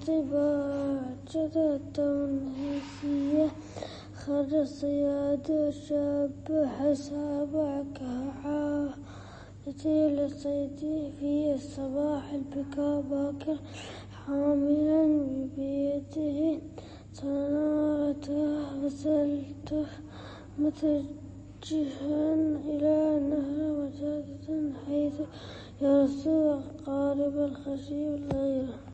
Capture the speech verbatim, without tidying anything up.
باجرة هسية خرج الصياد شاب حساب كعادة للصيد في الصباح البكاء باكر حاملا بيده صنارته غسلته متجها إلى نهر وجادة حيث يرسو عقارب الخشب الغيرة.